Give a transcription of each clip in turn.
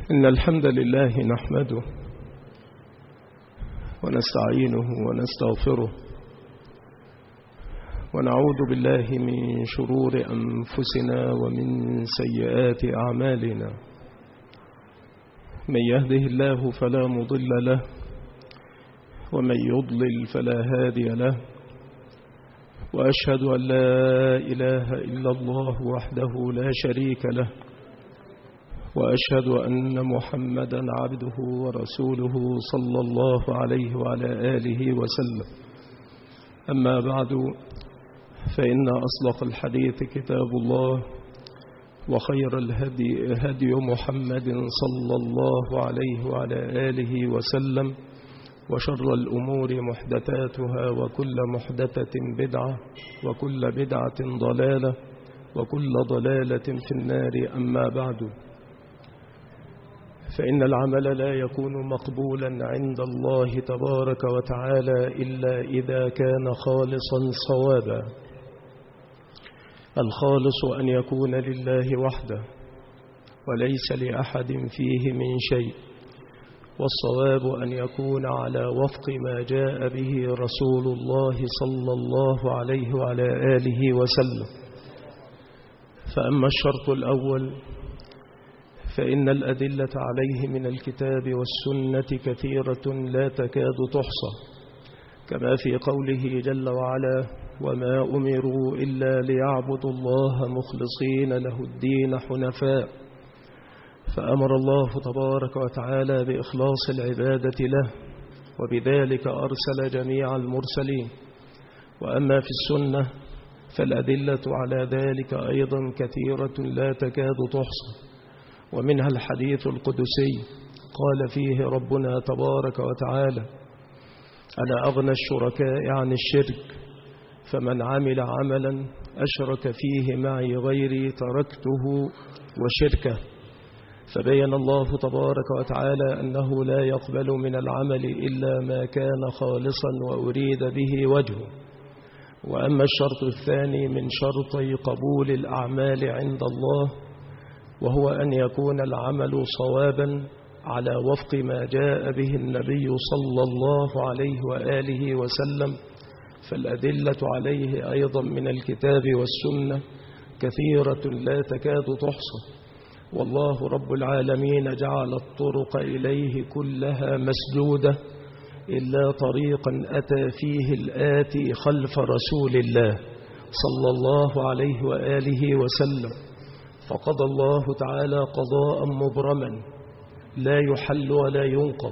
إن الحمد لله نحمده ونستعينه ونستغفره ونعوذ بالله من شرور أنفسنا ومن سيئات أعمالنا. من يهده الله فلا مضل له ومن يضلل فلا هادي له، وأشهد أن لا إله إلا الله وحده لا شريك له، وأشهد أن محمدا عبده ورسوله صلى الله عليه وعلى آله وسلم. أما بعد، فإن أصدق الحديث كتاب الله، وخير الهدي هدي محمد صلى الله عليه وعلى آله وسلم، وشر الأمور محدثاتها، وكل محدثة بدعة، وكل بدعة ضلالة، وكل ضلالة في النار. أما بعد، فإن العمل لا يكون مقبولا عند الله تبارك وتعالى إلا إذا كان خالصا صوابا. الخالص أن يكون لله وحده وليس لأحد فيه من شيء، والصواب أن يكون على وفق ما جاء به رسول الله صلى الله عليه وعلى آله وسلم. فأما الشرط الأول فإن الأدلة عليه من الكتاب والسنة كثيرة لا تكاد تحصى، كما في قوله جل وعلا: وما أمروا إلا ليعبدوا الله مخلصين له الدين حنفاء. فأمر الله تبارك وتعالى بإخلاص العبادة له، وبذلك أرسل جميع المرسلين. وأما في السنة فالأدلة على ذلك أيضا كثيرة لا تكاد تحصى، ومنها الحديث القدسي قال فيه ربنا تبارك وتعالى: أنا أغنى الشركاء عن الشرك، فمن عمل عملا أشرك فيه معي غيري تركته وشركه. فبين الله تبارك وتعالى أنه لا يقبل من العمل إلا ما كان خالصا وأريد به وجهه. وأما الشرط الثاني من شرطي قبول الأعمال عند الله، وهو أن يكون العمل صوابا على وفق ما جاء به النبي صلى الله عليه وآله وسلم، فالأدلة عليه أيضا من الكتاب والسنة كثيرة لا تكاد تحصى. والله رب العالمين جعل الطرق إليه كلها مسدودة إلا طريقا أتى فيه الآتي خلف رسول الله صلى الله عليه وآله وسلم، فقضى الله تعالى قضاء مبرما لا يحل ولا ينقض،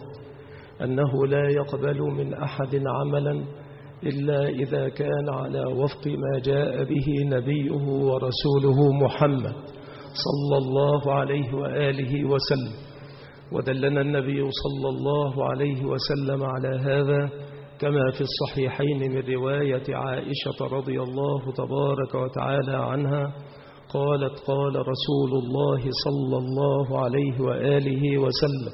أنه لا يقبل من أحد عملا إلا إذا كان على وفق ما جاء به نبيه ورسوله محمد صلى الله عليه وآله وسلم. ودلنا النبي صلى الله عليه وسلم على هذا، كما في الصحيحين من رواية عائشة رضي الله تبارك وتعالى عنها قالت: قال رسول الله صلى الله عليه وآله وسلم: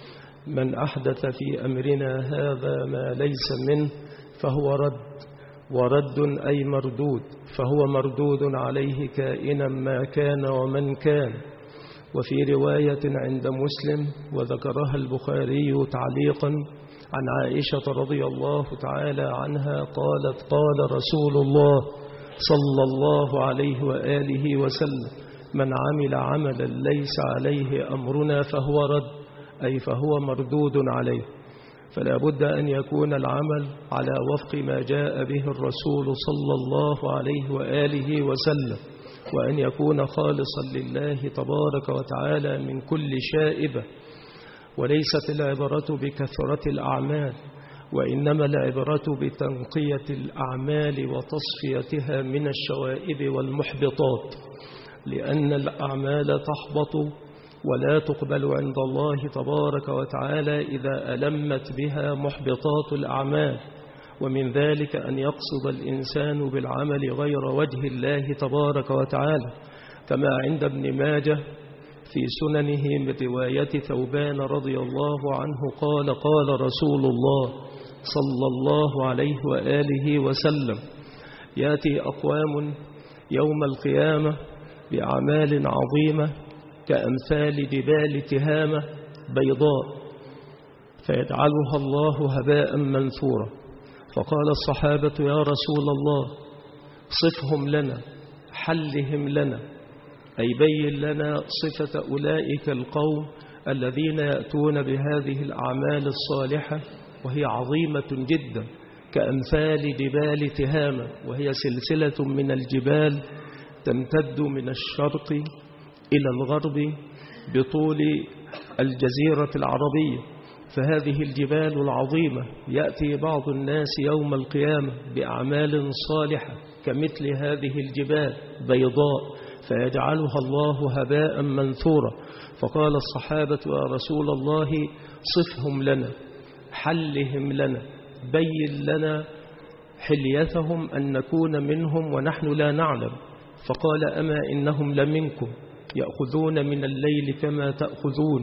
من أحدث في أمرنا هذا ما ليس منه فهو رد، ورد أي مردود، فهو مردود عليه كائنا ما كان ومن كان. وفي رواية عند مسلم وذكرها البخاري تعليقا عن عائشة رضي الله تعالى عنها قالت: قال رسول الله صلى الله عليه وآله وسلم: من عمل عملا ليس عليه أمرنا فهو رد، أي فهو مردود عليه. فلا بد أن يكون العمل على وفق ما جاء به الرسول صلى الله عليه وآله وسلم، وأن يكون خالصا لله تبارك وتعالى من كل شائبة. وليست العبرة بكثرة الأعمال، وإنما العبرة بتنقية الأعمال وتصفيتها من الشوائب والمحبطات، لأن الأعمال تحبط ولا تقبل عند الله تبارك وتعالى إذا ألمت بها محبطات الأعمال. ومن ذلك أن يقصد الإنسان بالعمل غير وجه الله تبارك وتعالى، كما عند ابن ماجه في سننه من رواية ثوبان رضي الله عنه قال: قال رسول الله صلى الله عليه وآله وسلم: يأتي أقوام يوم القيامة بأعمال عظيمة كأمثال جبال تهامة بيضاء فيجعلها الله هباء منثورا. فقال الصحابة يا رسول الله صفهم لنا، حلهم لنا، أي بين لنا صفة أولئك القوم الذين يأتون بهذه الأعمال الصالحة وهي عظيمة جدا كأمثال جبال تهامة، وهي سلسلة من الجبال تمتد من الشرق إلى الغرب بطول الجزيرة العربية. فهذه الجبال العظيمة يأتي بعض الناس يوم القيامة بأعمال صالحة كمثل هذه الجبال بيضاء فيجعلها الله هباء منثورا. فقال الصحابة يا رسول الله صفهم لنا، حلهم لنا، بين لنا حليتهم أن نكون منهم ونحن لا نعلم. فقال أما إنهم لمنكم يأخذون من الليل كما تأخذون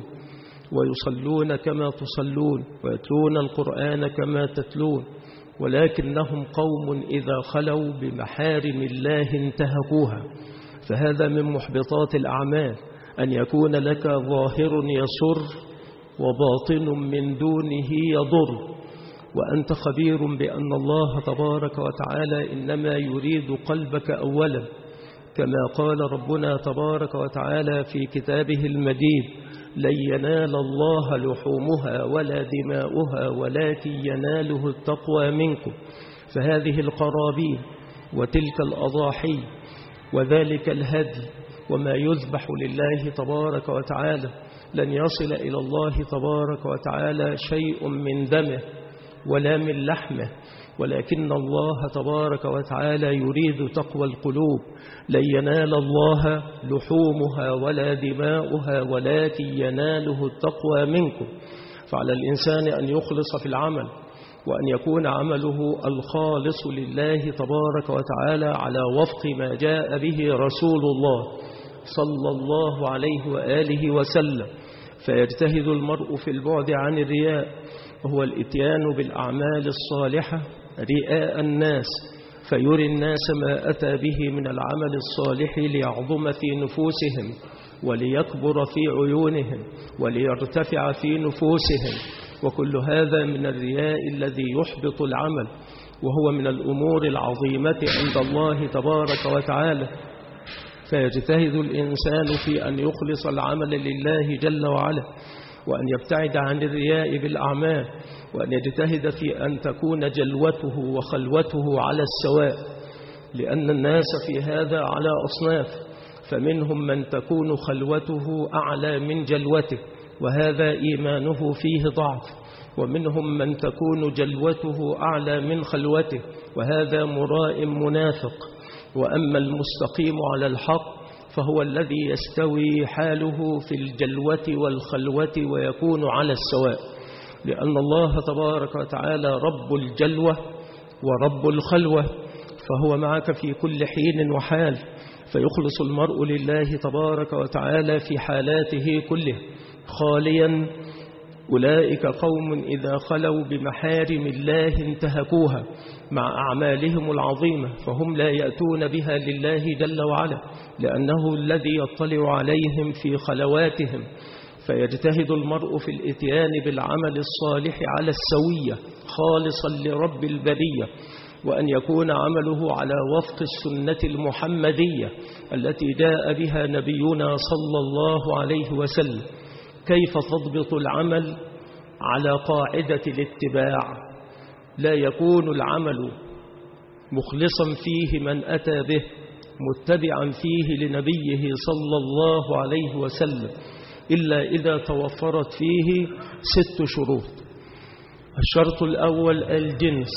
ويصلون كما تصلون ويتلون القرآن كما تتلون، ولكنهم قوم إذا خلوا بمحارم الله انتهكوها. فهذا من محبطات الأعمال أن يكون لك ظاهر يسر وباطن من دونه يضر، وأنت خبير بأن الله تبارك وتعالى إنما يريد قلبك أولا، كما قال ربنا تبارك وتعالى في كتابه المجيد لن ينال الله لحومها ولا دماؤها ولكن يناله التقوى منكم. فهذه القرابين وتلك الأضاحي وذلك الهدي وما يذبح لله تبارك وتعالى لن يصل إلى الله تبارك وتعالى شيء من دمه ولا من لحمه، ولكن الله تبارك وتعالى يريد تقوى القلوب. لن ينال الله لحومها ولا دماؤها ولكن يناله التقوى منكم. فعلى الإنسان أن يخلص في العمل وأن يكون عمله الخالص لله تبارك وتعالى على وفق ما جاء به رسول الله صلى الله عليه وآله وسلم. فيجتهد المرء في البعد عن الرياء، وهو الاتيان بالأعمال الصالحة رئاء الناس، فيري الناس ما أتى به من العمل الصالح ليعظم في نفوسهم وليكبر في عيونهم وليرتفع في نفوسهم. وكل هذا من الرياء الذي يحبط العمل، وهو من الأمور العظيمة عند الله تبارك وتعالى. فيجتهد الإنسان في أن يخلص العمل لله جل وعلا، وأن يبتعد عن الرياء بالأعمال، وأن يجتهد في أن تكون جلوته وخلوته على السواء، لأن الناس في هذا على أصناف، فمنهم من تكون خلوته أعلى من جلوته وهذا إيمانه فيه ضعف، ومنهم من تكون جلوته أعلى من خلوته وهذا مراء منافق. وأما المستقيم على الحق فهو الذي يستوي حاله في الجلوة والخلوة ويكون على السواء، لأن الله تبارك وتعالى رب الجلوة ورب الخلوة، فهو معك في كل حين وحال. فيخلص المرء لله تبارك وتعالى في حالاته كله خاليا. أولئك قوم إذا خلوا بمحارم الله انتهكوها مع أعمالهم العظيمة، فهم لا يأتون بها لله جل وعلا، لأنه الذي يطلع عليهم في خلواتهم. فيجتهد المرء في الاتيان بالعمل الصالح على السوية خالصا لرب البرية، وأن يكون عمله على وفق السنة المحمدية التي جاء بها نبينا صلى الله عليه وسلم. كيف تضبط العمل على قاعدة الاتباع؟ لا يكون العمل مخلصا فيه من أتى به متبعا فيه لنبيه صلى الله عليه وسلم إلا إذا توفرت فيه 6 شروط. الشرط الأول الجنس،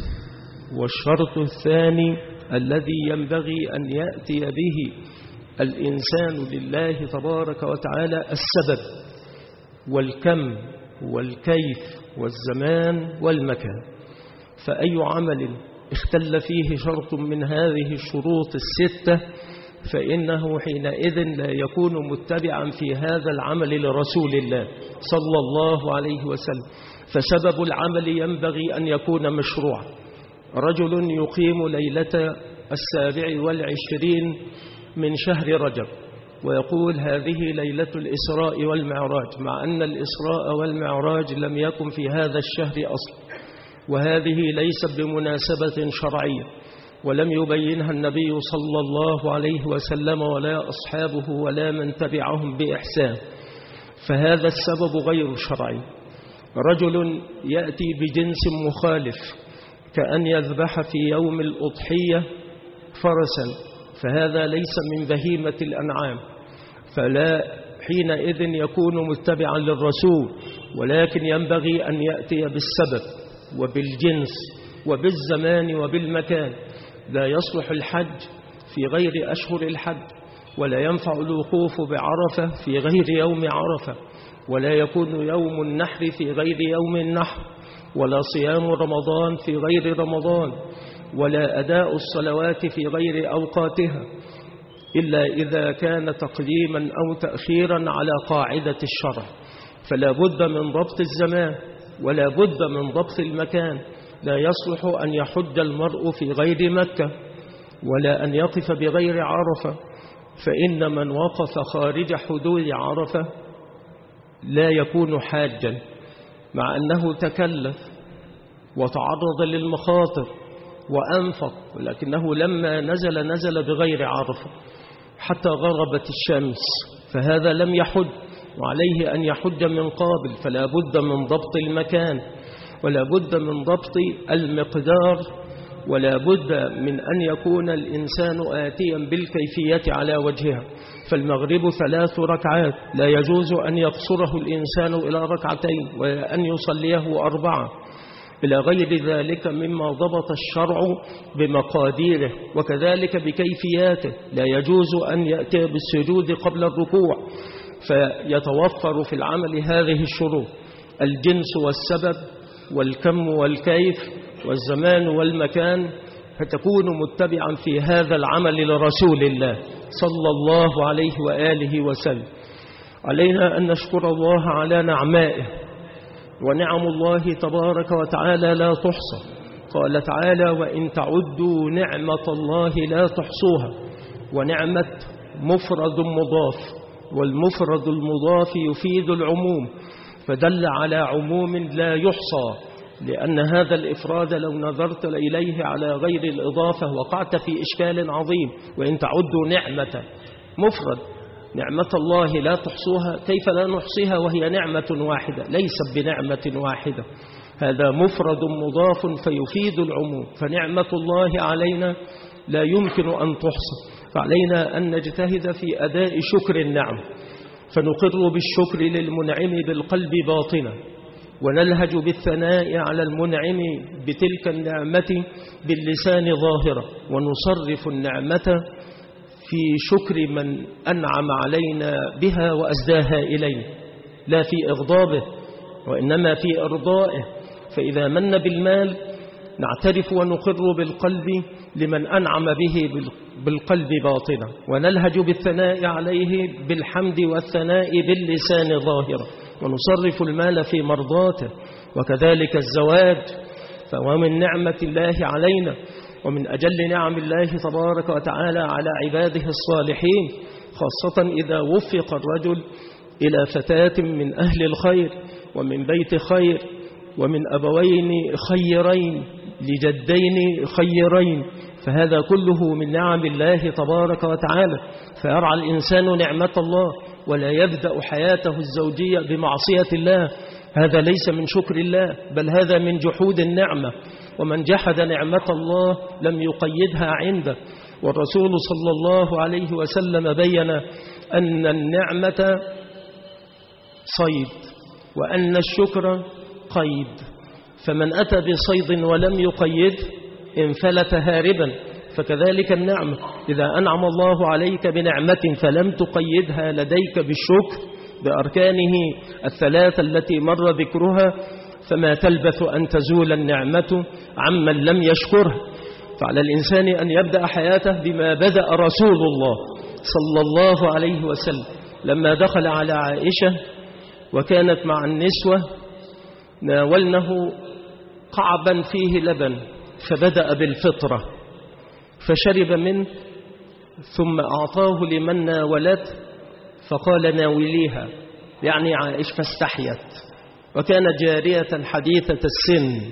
والشرط الثاني الذي ينبغي أن يأتي به الإنسان لله تبارك وتعالى السبب والكم والكيف والزمان والمكان. فأي عمل اختل فيه شرط من هذه الشروط 6 فإنه حينئذ لا يكون متبعا في هذا العمل لرسول الله صلى الله عليه وسلم. فسبب العمل ينبغي أن يكون مشروعا. رجل يقيم ليلة 27 من شهر رجب ويقول هذه ليلة الإسراء والمعراج، مع أن الإسراء والمعراج لم يكن في هذا الشهر أصلا، وهذه ليست بمناسبة شرعية، ولم يبينها النبي صلى الله عليه وسلم ولا أصحابه ولا من تبعهم بإحسان، فهذا السبب غير شرعي. رجل يأتي بجنس مخالف كأن يذبح في يوم الأضحية فرسا، فهذا ليس من بهيمة الأنعام، فلا حينئذ يكون متبعا للرسول، ولكن ينبغي أن يأتي بالسبب وبالجنس وبالزمان وبالمكان. لا يصلح الحج في غير أشهر الحج، ولا ينفع الوقوف بعرفة في غير يوم عرفة، ولا يكون يوم النحر في غير يوم النحر، ولا صيام رمضان في غير رمضان، ولا أداء الصلوات في غير أوقاتها، إلا إذا كان تقديما أو تأخيرا على قاعدة الشرع. فلا بد من ضبط الزمان ولا بد من ضبط المكان. لا يصلح أن يحج المرء في غير مكة، ولا أن يقف بغير عرفة، فإن من وقف خارج حدود عرفة لا يكون حاجا، مع أنه تكلف وتعرض للمخاطر وأنفق، ولكنه لما نزل بغير عرفة حتى غربت الشمس، فهذا لم يحج، وعليه أن يحج من قابل. فلا بد من ضبط المكان، ولا بد من ضبط المقدار، ولا بد من أن يكون الإنسان آتيا بالكيفية على وجهها. فالمغرب 3 ركعات، لا يجوز أن يقصره الإنسان إلى 2 وأن يصليه 4 إلى غير ذلك مما ضبط الشرع بمقاديره، وكذلك بكيفياته. لا يجوز أن يأتي بالسجود قبل الركوع، فيتوفر في العمل هذه الشروط: الجنس والسبب والكم والكيف والزمان والمكان، فتكون متبعا في هذا العمل لرسول الله صلى الله عليه وآله وسلم. علينا أن نشكر الله على نعمائه، ونعم الله تبارك وتعالى لا تحصى. قال تعالى: وإن تعدوا نعمة الله لا تحصوها. ونعمة مفرد مضاف، والمفرد المضاف يفيد العموم، فدل على عموم لا يحصى، لأن هذا الإفراد لو نظرت إليه على غير الإضافة وقعت في إشكال عظيم. وإن تعدوا نعمة مفرد، نعمة الله لا تحصوها، كيف لا نحصيها وهي نعمة واحدة؟ ليست بنعمة واحدة، هذا مفرد مضاف فيفيد العموم. فنعمة الله علينا لا يمكن أن تحصى، فعلينا أن نجتهد في أداء شكر النعم، فنقر بالشكر للمنعم بالقلب باطنا، ونلهج بالثناء على المنعم بتلك النعمة باللسان ظاهرة، ونصرف النعمة في شكر من أنعم علينا بها وأسداها إلينا، لا في إغضابه وإنما في إرضائه. فإذا من بالمال نعترف ونقر بالقلب لمن أنعم به بالقلب باطنا، ونلهج بالثناء عليه بالحمد والثناء باللسان ظاهرة، ونصرف المال في مرضاته. وكذلك الزواج، فهو من نعمة الله علينا، ومن أجل نعم الله تبارك وتعالى على عباده الصالحين، خاصة إذا وفق الرجل إلى فتاة من أهل الخير ومن بيت خير ومن أبوين خيرين لجدين خيرين، فهذا كله من نعم الله تبارك وتعالى. فيرعى الإنسان نعمة الله ولا يبدأ حياته الزوجية بمعصية الله، هذا ليس من شكر الله، بل هذا من جحود النعمة. ومن جحد نعمة الله لم يقيدها عنده. والرسول صلى الله عليه وسلم بين أن النعمة صيد وأن الشكر قيد، فمن أتى بصيد ولم يقيد انفلت هاربا. فكذلك النعمة، إذا أنعم الله عليك بنعمة فلم تقيدها لديك بالشكر بأركانه 3 التي مر ذكرها، فما تلبث أن تزول النعمة عمن لم يشكرها. فعلى الإنسان أن يبدأ حياته بما بدأ رسول الله صلى الله عليه وسلم لما دخل على عائشة وكانت مع النسوة، ناولنه قعبا فيه لبن، فبدأ بالفطرة فشرب منه، ثم أعطاه لمن ناولته فقال ناوليها، يعني عائشة، فاستحيت، وكانت جارية حديثة السن،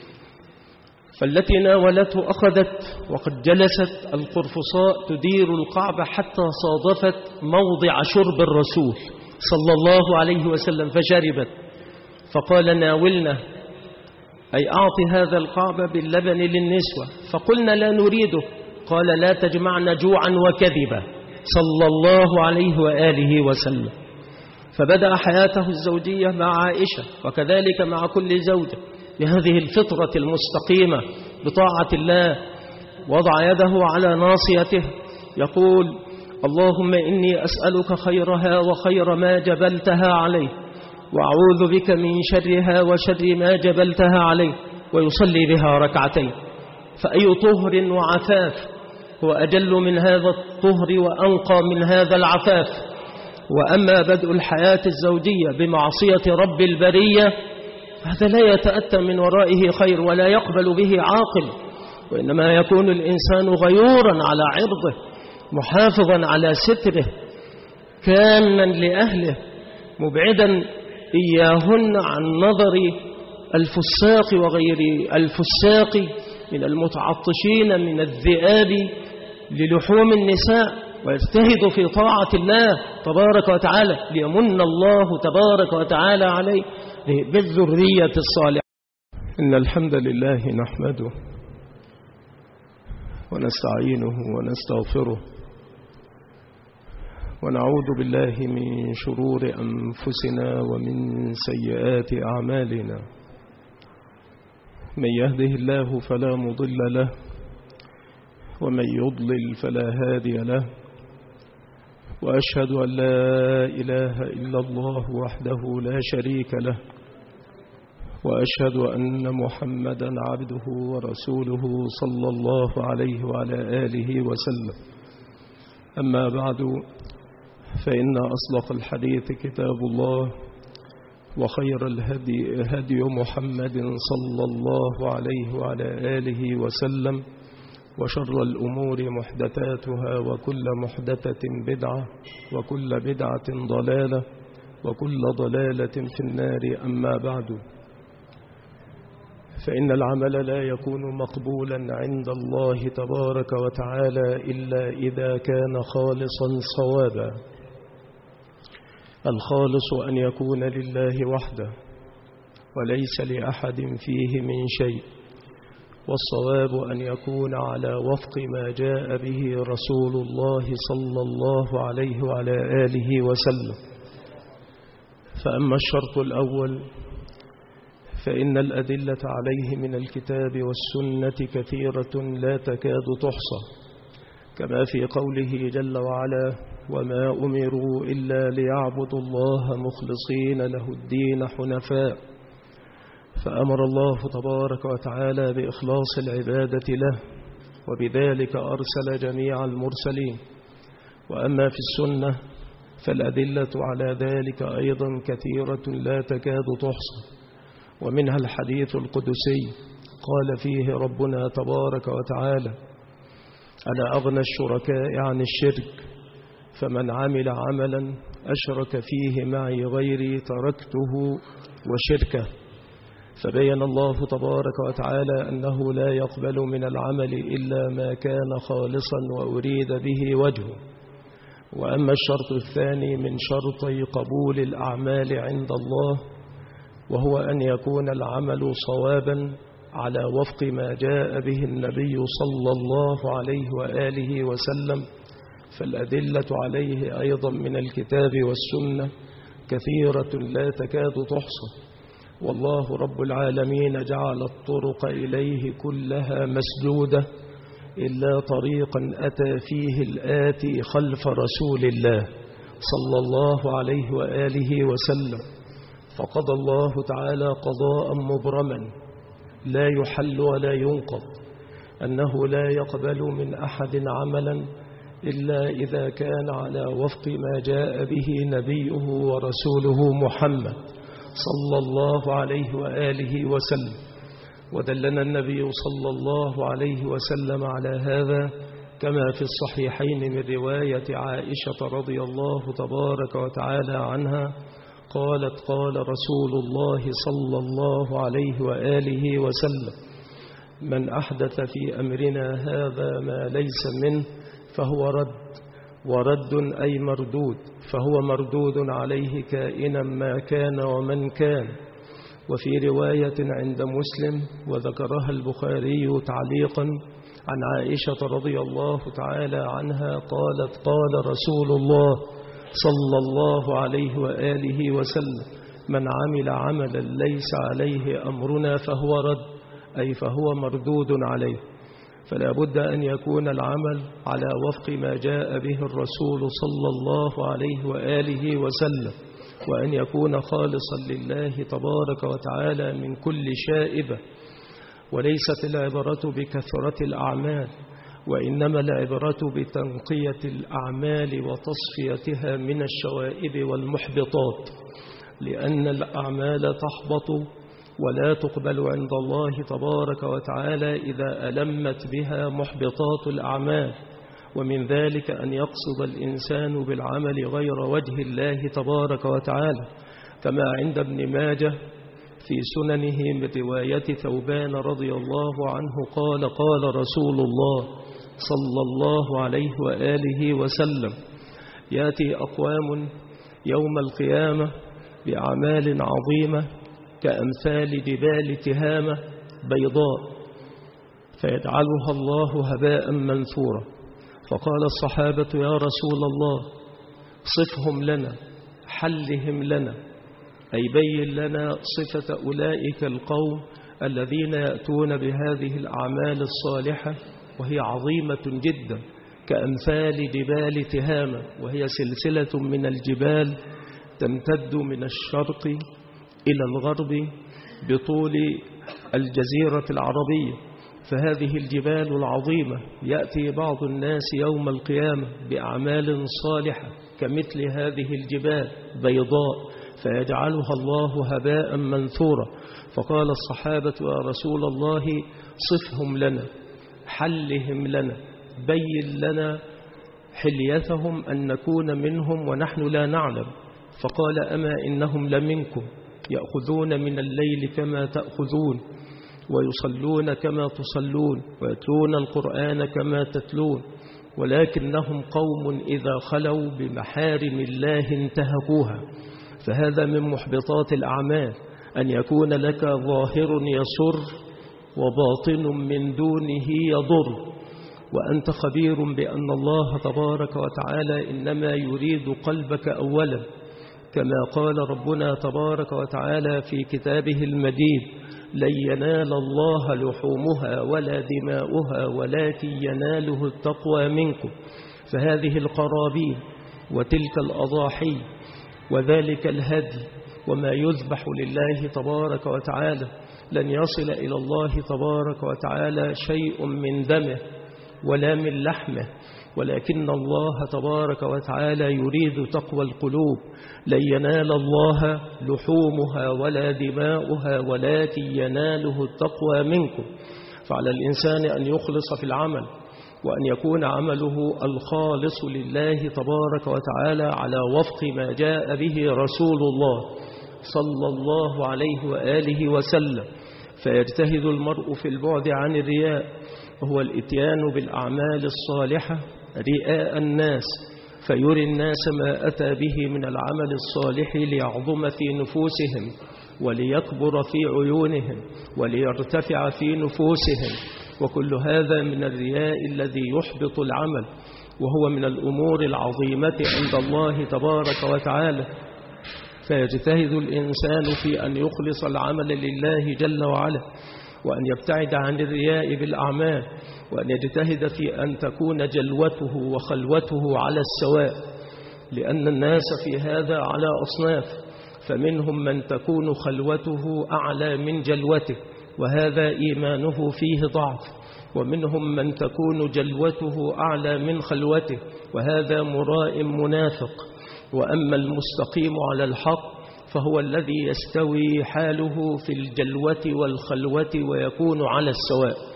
فالتي ناولته أخذت وقد جلست القرفصاء تدير القعبة حتى صادفت موضع شرب الرسول صلى الله عليه وسلم فشربت، فقال ناولنا، أي أعطي هذا القعبة باللبن للنسوة، فقلنا لا نريده، قال لا تجمعنا جوعا وكذبا صلى الله عليه وآله وسلم. فبدأ حياته الزوجية مع عائشة، وكذلك مع كل زوجة بهذه الفطرة المستقيمة بطاعة الله، وضع يده على ناصيته يقول اللهم إني أسألك خيرها وخير ما جبلتها عليه، وأعوذ بك من شرها وشر ما جبلتها عليه، ويصلي بها ركعتين. فأي طهر وعفاف هو أجل من هذا الطهر وأنقى من هذا العفاف؟ وأما بدء الحياة الزوجية بمعصية رب البرية هذا لا يتأتى من ورائه خير ولا يقبل به عاقل، وإنما يكون الإنسان غيورا على عرضه، محافظا على ستره، كاما لأهله، مبعدا إياهن عن نظر الفساق وغير الفساق من المتعطشين من الذئاب للحوم النساء، ويجتهد في طاعة الله تبارك وتعالى ليمن الله تبارك وتعالى عليه بالذرية الصالحة. إن الحمد لله نحمده ونستعينه ونستغفره، ونعوذ بالله من شرور أنفسنا ومن سيئات أعمالنا. من يهده الله فلا مضل له، ومن يضلل فلا هادي له، وأشهد أن لا إله إلا الله وحده لا شريك له، وأشهد أن محمدا عبده ورسوله صلى الله عليه وعلى آله وسلم. أما بعد، فإن أصدق الحديث كتاب الله، وخير الهدي هدي محمد صلى الله عليه وعلى آله وسلم، وشر الأمور محدثاتها، وكل محدثة بدعة، وكل بدعة ضلالة، وكل ضلالة في النار. أما بعد، فإن العمل لا يكون مقبولا عند الله تبارك وتعالى إلا إذا كان خالصا صوابا. الخالص أن يكون لله وحده وليس لأحد فيه من شيء، والصواب أن يكون على وفق ما جاء به رسول الله صلى الله عليه وعلى آله وسلم. فأما الشرط الأول فإن الأدلة عليه من الكتاب والسنة كثيرة لا تكاد تحصى، كما في قوله جل وعلا وما أمروا إلا ليعبدوا الله مخلصين له الدين حنفاء. فأمر الله تبارك وتعالى بإخلاص العبادة له، وبذلك أرسل جميع المرسلين. وأما في السنة فالأدلة على ذلك أيضا كثيرة لا تكاد تحصى، ومنها الحديث القدسي قال فيه ربنا تبارك وتعالى أنا أغنى الشركاء عن الشرك، فمن عمل عملا أشرك فيه معي غيري تركته وشركه. فبين الله تبارك وتعالى أنه لا يقبل من العمل إلا ما كان خالصا وأريد به وجهه. وأما الشرط الثاني من شرطي قبول الأعمال عند الله، وهو أن يكون العمل صوابا على وفق ما جاء به النبي صلى الله عليه وآله وسلم، فالأدلة عليه أيضا من الكتاب والسنة كثيرة لا تكاد تحصى. والله رب العالمين جعل الطرق إليه كلها مسدودة إلا طريقا أتى فيه الآتي خلف رسول الله صلى الله عليه وآله وسلم، فقضى الله تعالى قضاء مبرما لا يحل ولا ينقض، أنه لا يقبل من أحد عملا إلا إذا كان على وفق ما جاء به نبيه ورسوله محمد صلى الله عليه وآله وسلم. ودلنا النبي صلى الله عليه وسلم على هذا كما في الصحيحين من رواية عائشة رضي الله تبارك وتعالى عنها قالت: قال رسول الله صلى الله عليه وآله وسلم: من أحدث في أمرنا هذا ما ليس منه فهو رد، ورد أي مردود، فهو مردود عليه كائنا ما كان ومن كان. وفي رواية عند مسلم وذكرها البخاري تعليقا عن عائشة رضي الله تعالى عنها قالت: قال رسول الله صلى الله عليه وآله وسلم: من عمل عملا ليس عليه أمرنا فهو رد، أي فهو مردود عليه. فلا بد أن يكون العمل على وفق ما جاء به الرسول صلى الله عليه وآله وسلم، وأن يكون خالصا لله تبارك وتعالى من كل شائبة. وليست العبرة بكثرة الأعمال، وإنما العبرة بتنقية الأعمال وتصفيتها من الشوائب والمحبطات، لأن الأعمال تحبط ولا تقبل عند الله تبارك وتعالى إذا ألمت بها محبطات الأعمال. ومن ذلك أن يقصد الإنسان بالعمل غير وجه الله تبارك وتعالى، كما عند ابن ماجه في سننه من رواية ثوبان رضي الله عنه قال: قال رسول الله صلى الله عليه وآله وسلم: يأتي أقوام يوم القيامة بأعمال عظيمة كأمثال جبال تهامة بيضاء فيجعلها الله هباء منثورا. فقال الصحابة: يا رسول الله صفهم لنا، حلهم لنا، أي بين لنا صفة أولئك القوم الذين يأتون بهذه الأعمال الصالحة وهي عظيمة جدا كأمثال جبال تهامة، وهي سلسلة من الجبال تمتد من الشرق إلى الغرب بطول الجزيرة العربية. فهذه الجبال العظيمة يأتي بعض الناس يوم القيامة بأعمال صالحة كمثل هذه الجبال بيضاء فيجعلها الله هباء منثورا. فقال الصحابة: يا رسول الله صفهم لنا، حلهم لنا، بين لنا حليتهم أن نكون منهم ونحن لا نعلم. فقال: أما إنهم لمنكم يأخذون من الليل كما تأخذون، ويصلون كما تصلون، ويتلون القرآن كما تتلون، ولكنهم قوم إذا خلوا بمحارم الله انتهكوها. فهذا من محبطات الأعمال، أن يكون لك ظاهر يسر وباطن من دونه يضر، وأنت خبير بأن الله تبارك وتعالى إنما يريد قلبك أولا، كما قال ربنا تبارك وتعالى في كتابه المجيد: لن ينال الله لحومها ولا دماؤها ولكن يناله التقوى منكم. فهذه القرابين وتلك الأضاحي وذلك الهدي وما يذبح لله تبارك وتعالى لن يصل إلى الله تبارك وتعالى شيء من دمه ولا من لحمه، ولكن الله تبارك وتعالى يريد تقوى القلوب. لن ينال الله لحومها ولا دماؤها ولكن يناله التقوى منكم. فعلى الإنسان أن يخلص في العمل، وأن يكون عمله الخالص لله تبارك وتعالى على وفق ما جاء به رسول الله صلى الله عليه وآله وسلم. فيجتهد المرء في البعد عن الرياء، وهو الإتيان بالأعمال الصالحة رئاء الناس، فيري الناس ما أتى به من العمل الصالح ليعظم في نفوسهم وليكبر في عيونهم وليرتفع في نفوسهم. وكل هذا من الرياء الذي يحبط العمل، وهو من الأمور العظيمة عند الله تبارك وتعالى. فيجتهد الإنسان في أن يخلص العمل لله جل وعلا، وأن يبتعد عن الرياء بالأعمال، وأن يجتهد في أن تكون جلوته وخلوته على السواء، لأن الناس في هذا على أصناف، فمنهم من تكون خلوته أعلى من جلوته وهذا إيمانه فيه ضعف، ومنهم من تكون جلوته أعلى من خلوته وهذا مراء منافق. وأما المستقيم على الحق فهو الذي يستوي حاله في الجلوة والخلوة ويكون على السواء.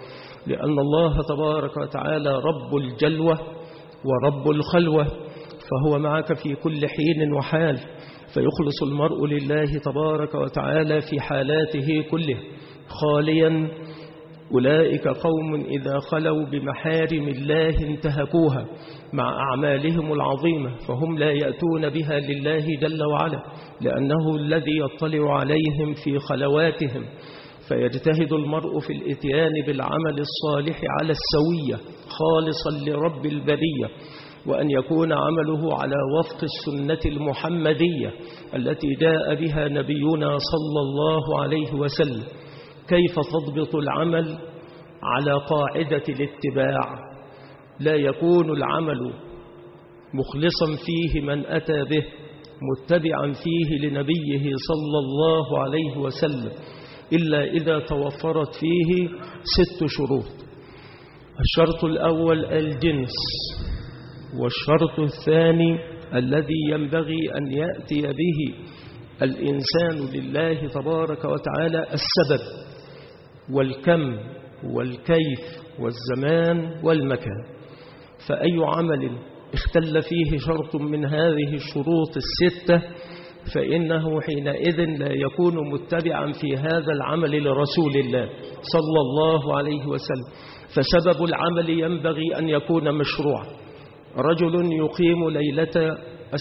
لأن الله تبارك وتعالى رب الجلوة ورب الخلوة، فهو معك في كل حين وحال، فيخلص المرء لله تبارك وتعالى في حالاته كله خاليا. أولئك قوم إذا خلوا بمحارم الله انتهكوها مع أعمالهم العظيمة، فهم لا يأتون بها لله جل وعلا، لأنه الذي يطلع عليهم في خلواتهم. فيجتهد المرء في الإتيان بالعمل الصالح على السوية خالصا لرب البرية، وأن يكون عمله على وفق السنة المحمدية التي جاء بها نبينا صلى الله عليه وسلم. كيف تضبط العمل على قاعدة الاتباع؟ لا يكون العمل مخلصا فيه من أتى به متبعا فيه لنبيه صلى الله عليه وسلم إلا إذا توفرت فيه 6 شروط. الشرط الأول الجنس، والشرط الثاني الذي ينبغي أن يأتي به الإنسان لله تبارك وتعالى السبب والكم والكيف والزمان والمكان. فأي عمل اختل فيه شرط من هذه الشروط 6 فإنه حينئذ لا يكون متبعا في هذا العمل لرسول الله صلى الله عليه وسلم. فسبب العمل ينبغي أن يكون مشروعا. رجل يقيم ليلة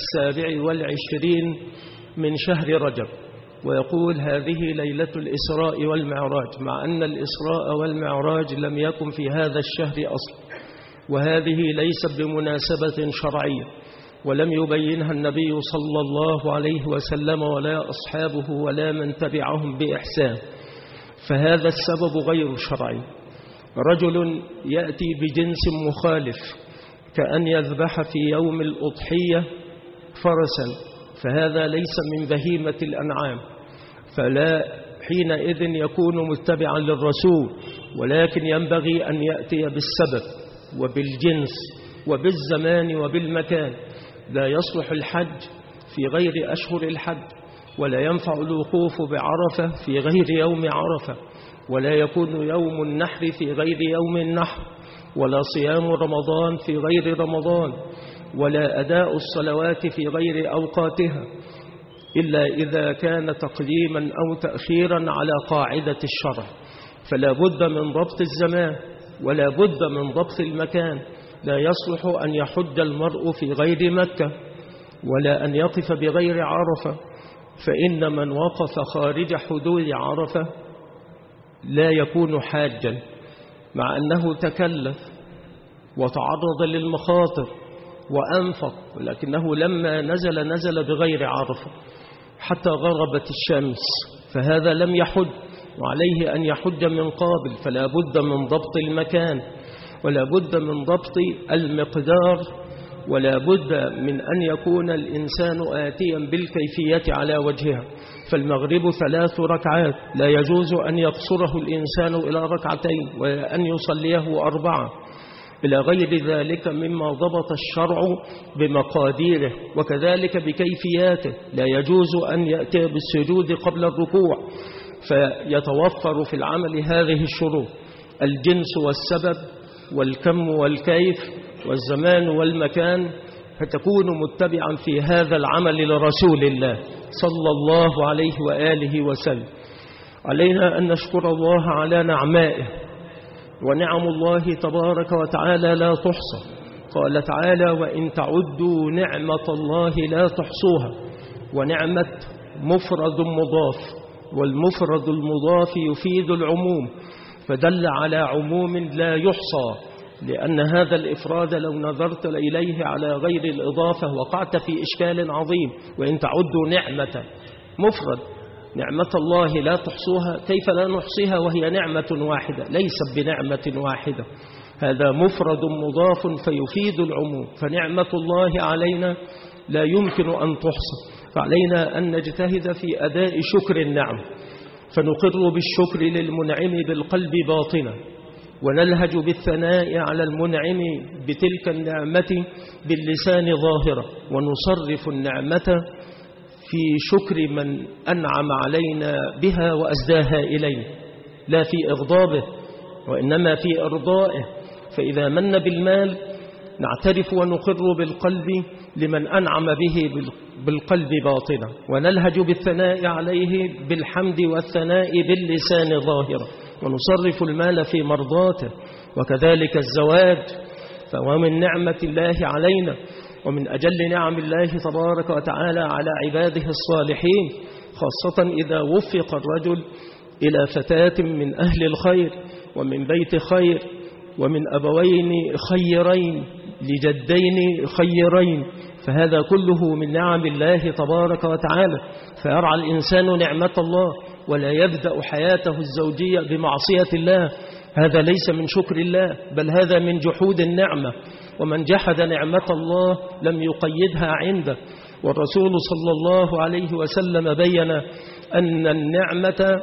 27 من شهر رجب ويقول هذه ليلة الإسراء والمعراج، مع أن الإسراء والمعراج لم يكن في هذا الشهر أصلا، وهذه ليست بمناسبة شرعية ولم يبينها النبي صلى الله عليه وسلم ولا أصحابه ولا من تبعهم بإحسان، فهذا السبب غير شرعي. رجل يأتي بجنس مخالف كأن يذبح في يوم الأضحية فرسا، فهذا ليس من بهيمة الأنعام، فلا حينئذ يكون متبعا للرسول، ولكن ينبغي أن يأتي بالسبب وبالجنس وبالزمان وبالمكان. لا يصلح الحج في غير أشهر الحج، ولا ينفع الوقوف بعرفة في غير يوم عرفة، ولا يكون يوم النحر في غير يوم النحر، ولا صيام رمضان في غير رمضان، ولا أداء الصلوات في غير أوقاتها، إلا إذا كان تقديما أو تأخيرا على قاعدة الشرع. فلا بد من ضبط الزمان ولا بد من ضبط المكان. لا يصلح أن يحج المرء في غير مكة ولا أن يقف بغير عرفة، فإن من وقف خارج حدود عرفة لا يكون حاجا، مع أنه تكلف وتعرض للمخاطر وأنفق، ولكنه لما نزل بغير عرفة حتى غربت الشمس، فهذا لم يحج، وعليه أن يحج من قابل. فلا بد من ضبط المكان ولا بد من ضبط المقدار، ولا بد من أن يكون الإنسان آتيا بالكيفية على وجهها. فالمغرب 3 ركعات، لا يجوز أن يقصره الإنسان إلى 2 وأن يصليه 4 إلى غير ذلك مما ضبط الشرع بمقاديره وكذلك بكيفياته. لا يجوز أن يأتي بالسجود قبل الركوع. فيتوفر في العمل هذه الشروط: الجنس والسبب والكم والكيف والزمان والمكان، فتكون متبعا في هذا العمل لرسول الله صلى الله عليه وآله وسلم. علينا أن نشكر الله على نعمائه، ونعم الله تبارك وتعالى لا تحصى. قال تعالى: وإن تعدوا نعمة الله لا تحصوها. ونعمة مفرد مضاف، والمفرد المضاف يفيد العموم، فدل على عموم لا يحصى، لأن هذا الإفراد لو نظرت إليه على غير الإضافة وقعت في إشكال عظيم. وإن تعدوا نعمة مفرد، نعمة الله لا تحصوها، كيف لا نحصيها وهي نعمة واحدة؟ ليست بنعمة واحدة، هذا مفرد مضاف فيفيد العموم. فنعمة الله علينا لا يمكن أن تحصى، فعلينا أن نجتهد في أداء شكر النعم، فنقر بالشكر للمنعم بالقلب باطنا، ونلهج بالثناء على المنعم بتلك النعمة باللسان ظاهرة، ونصرف النعمة في شكر من أنعم علينا بها وأسداها إلينا، لا في إغضابه وإنما في إرضائه. فإذا من بالمال نعترف ونقر بالقلب لمن أنعم به بالقلب باطنا، ونلهج بالثناء عليه بالحمد والثناء باللسان ظاهرا، ونصرف المال في مرضاته. وكذلك الزواج، فهو من نعمة الله علينا، ومن أجل نعم الله تبارك وتعالى على عباده الصالحين، خاصة إذا وفق الرجل إلى فتاة من أهل الخير ومن بيت خير ومن أبوين خيرين لجدين خيرين، فهذا كله من نعم الله تبارك وتعالى. فيرعى الإنسان نعمة الله ولا يبدأ حياته الزوجية بمعصية الله، هذا ليس من شكر الله، بل هذا من جحود النعمة. ومن جحد نعمة الله لم يقيدها عنده. والرسول صلى الله عليه وسلم بين أن النعمة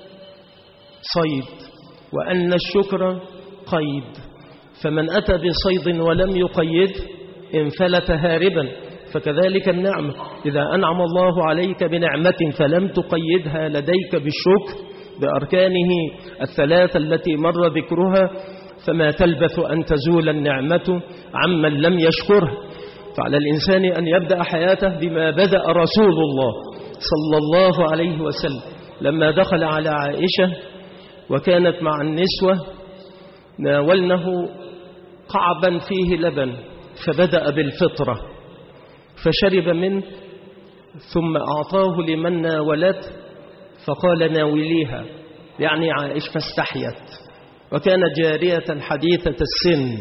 صيد وأن الشكر قيد، فمن أتى بصيد ولم يقيد انفلت هاربا. فكذلك النعمة، إذا أنعم الله عليك بنعمة فلم تقيدها لديك بالشكر بأركانه الثلاثة التي مر ذكرها، فما تلبث أن تزول النعمة عمن لم يشكره. فعلى الإنسان أن يبدأ حياته بما بدأ رسول الله صلى الله عليه وسلم لما دخل على عائشة وكانت مع النسوة، ناولنه قعبا فيه لبن فبدأ بالفطرة فشرب منه، ثم أعطاه لمن ناولته فقال ناوليها، يعني عائشة فاستحيت، وكانت جارية حديثة السن،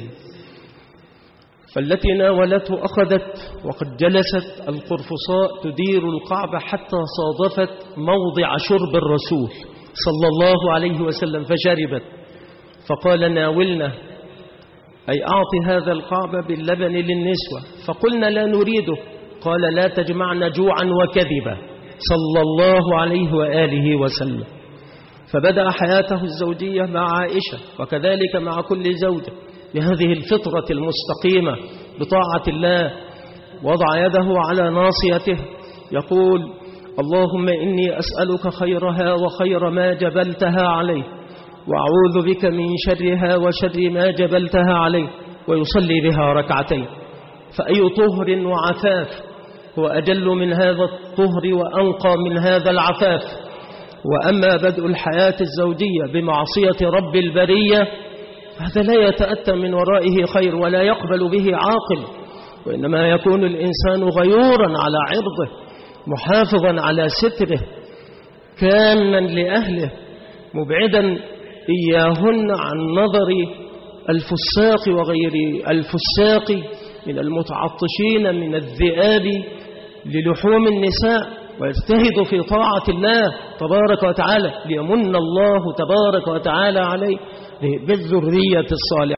فالتي ناولته أخذت وقد جلست القرفصاء تدير القعبة حتى صادفت موضع شرب الرسول صلى الله عليه وسلم فشربت، فقال ناولنا، أي أعطي هذا القعبة باللبن للنسوة. فقلنا لا نريده، قال لا تجمعنا جوعا وكذبا صلى الله عليه وآله وسلم. فبدأ حياته الزوجية مع عائشة، وكذلك مع كل زوجة بهذه الفطرة المستقيمة بطاعة الله. وضع يده على ناصيته يقول اللهم إني أسألك خيرها وخير ما جبلتها عليه، وأعوذ بك من شرها وشر ما جبلتها عليه، ويصلي بها ركعتين. فأي طهر وعفاف هو أجل من هذا الطهر وأنقى من هذا العفاف؟ وأما بدء الحياة الزوجية بمعصية رب البرية هذا لا يتأتى من ورائه خير ولا يقبل به عاقل، وإنما يكون الإنسان غيورا على عرضه، محافظا على ستره، كانا لأهله، مبعدا إياهن عن نظر الفساق وغير الفساق من المتعطشين من الذئاب للحوم النساء، ويجتهد في طاعة الله تبارك وتعالى ليمن الله تبارك وتعالى عليه بالذرية الصالحة.